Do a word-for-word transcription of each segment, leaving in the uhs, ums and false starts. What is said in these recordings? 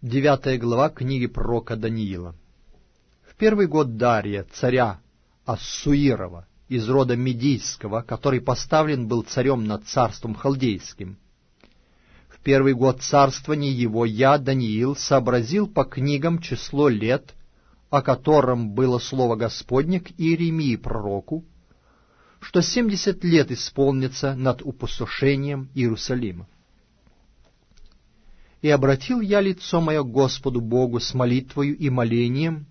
Девятая глава книги пророка Даниила. В первый год Дария, царя Ассуирова, из рода Медийского, который поставлен был царем над царством халдейским, в первый год царствования его я, Даниил, сообразил по книгам число лет, о котором было слово Господне к Иеремии пророку, что семьдесят лет исполнится над опустошением Иерусалима. И обратил я лицо мое к Господу Богу с молитвою и молением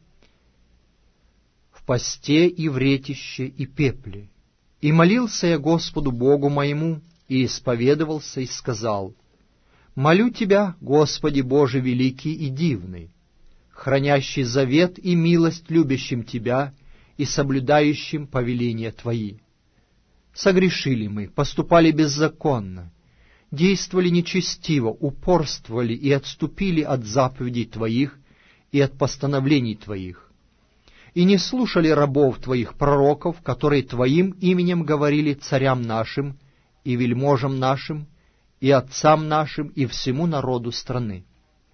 в посте и в ретище и пепле. И молился я Господу Богу моему, и исповедовался, и сказал: «Молю Тебя, Господи Боже великий и дивный, хранящий завет и милость любящим Тебя и соблюдающим повеления Твои. Согрешили мы, поступали беззаконно, действовали нечестиво, упорствовали и отступили от заповедей Твоих и от постановлений Твоих, и не слушали рабов Твоих пророков, которые Твоим именем говорили царям нашим и вельможам нашим, и отцам нашим, и всему народу страны.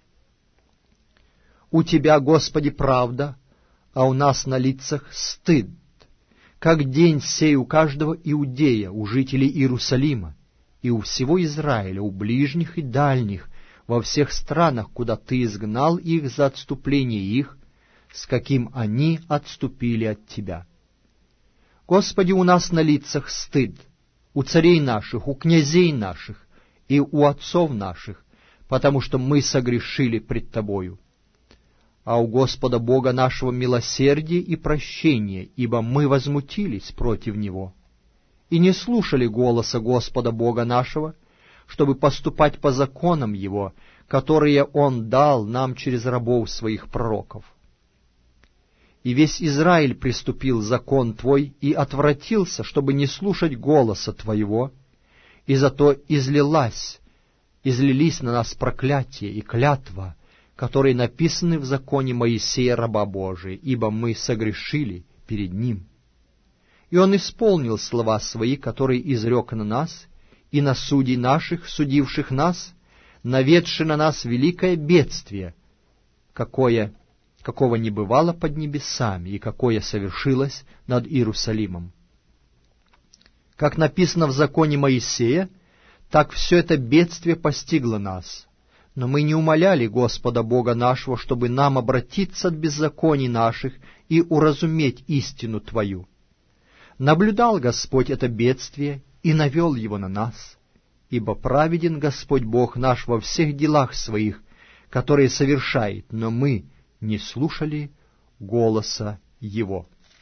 У Тебя, Господи, правда, а у нас на лицах стыд, как день сей у каждого иудея, у жителей Иерусалима, и у всего Израиля, у ближних и дальних, во всех странах, куда Ты изгнал их за отступление их, с каким они отступили от Тебя. Господи, у нас на лицах стыд, у царей наших, у князей наших и у отцов наших, потому что мы согрешили пред Тобою. А у Господа Бога нашего милосердие и прощение, ибо мы возмутились против Него и не слушали голоса Господа Бога нашего, чтобы поступать по законам Его, которые Он дал нам через рабов Своих пророков. И весь Израиль приступил закон Твой и отвратился, чтобы не слушать голоса Твоего, и зато излилась, излились на нас проклятие и клятва, которые написаны в законе Моисея раба Божия, ибо мы согрешили перед Ним. И Он исполнил слова Свои, которые изрек на нас, и на судей наших, судивших нас, наведши на нас великое бедствие, какое, какого не бывало под небесами, и какое совершилось над Иерусалимом. Как написано в законе Моисея, так все это бедствие постигло нас. Но мы не умоляли Господа Бога нашего, чтобы нам обратиться от беззаконий наших и уразуметь истину Твою. Наблюдал Господь это бедствие и навел его на нас, ибо праведен Господь Бог наш во всех делах Своих, которые совершает, но мы не слушали голоса Его.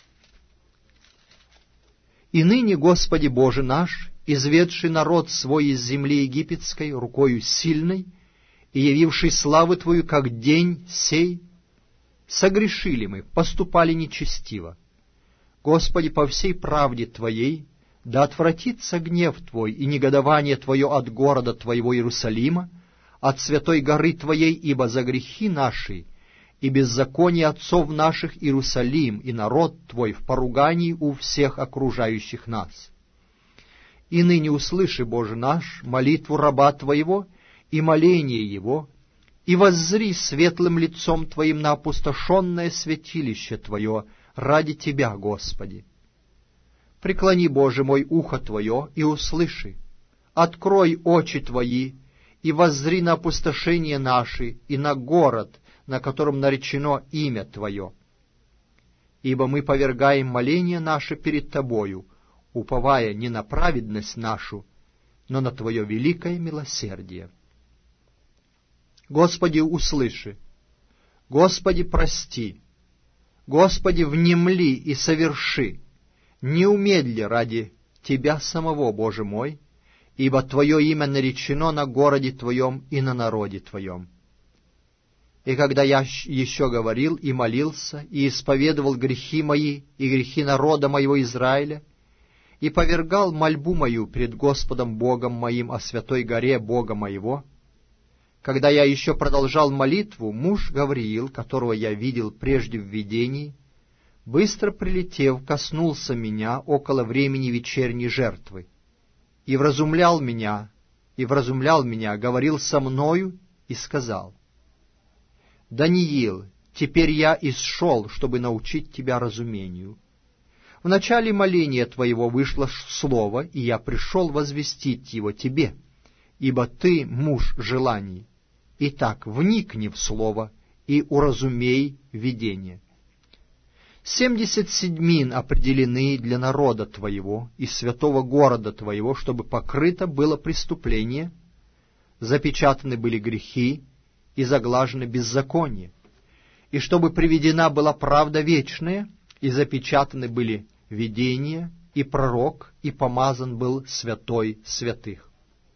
И ныне, Господи Боже наш, изведший народ свой из земли египетской рукою сильной и явивший славу Твою, как день сей, согрешили мы, поступали нечестиво. Господи, по всей правде Твоей, да отвратится гнев Твой и негодование Твое от города Твоего Иерусалима, от святой горы Твоей, ибо за грехи наши и беззаконие отцов наших Иерусалим и народ Твой в поругании у всех окружающих нас. И ныне услыши, Боже наш, молитву раба Твоего и моление его, и воззри светлым лицом Твоим на опустошенное святилище Твое ради Тебя, Господи. Преклони, Боже мой, ухо Твое и услыши, открой очи Твои и воззри на опустошение наши и на город, на котором наречено имя Твое. Ибо мы повергаем моление наше перед Тобою, уповая не на праведность нашу, но на Твое великое милосердие. Господи, услыши, Господи, прости, Господи, внемли и соверши, не умедли ради Тебя самого, Боже мой, ибо Твое имя наречено на городе Твоем и на народе Твоем. И когда я еще говорил и молился, и исповедовал грехи мои и грехи народа моего Израиля, и повергал мольбу мою пред Господом Богом моим о святой горе Бога моего, когда я еще продолжал молитву, муж Гавриил, которого я видел прежде в видении, быстро прилетев, коснулся меня около времени вечерней жертвы, и вразумлял меня, и вразумлял меня, говорил со мною и сказал: Даниил, теперь я исшел, чтобы научить тебя разумению. В начале моления твоего вышло слово, и я пришел возвестить его тебе, ибо ты муж желаний. Итак, вникни в слово и уразумей видение. Семьдесят седьмин определены для народа твоего и святого города твоего, чтобы покрыто было преступление, запечатаны были грехи и заглажены беззаконие, и чтобы приведена была правда вечная, и запечатаны были видения, и пророк, и помазан был святой святых.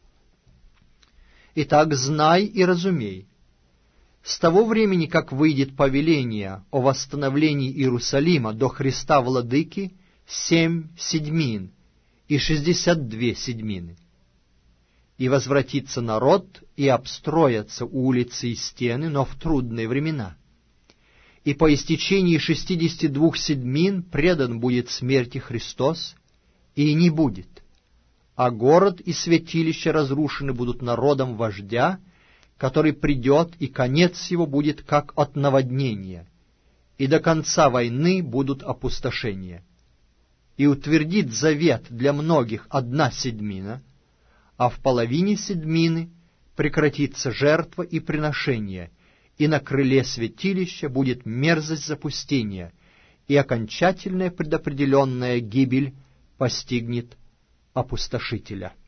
Итак, знай и разумей. С того времени, как выйдет повеление о восстановлении Иерусалима до Христа Владыки, семь седьмин и шестьдесят две седьмины. И возвратится народ, и обстроятся улицы и стены, но в трудные времена. И по истечении шестидесяти двух седьмин предан будет смерти Христос, и не будет. А город и святилище разрушены будут народом вождя, который придет, и конец его будет как от наводнения, и до конца войны будут опустошения. И утвердит завет для многих одна седьмина, а в половине седьмины прекратится жертва и приношение, и на крыле святилища будет мерзость запустения, и окончательная предопределенная гибель постигнет опустошителя.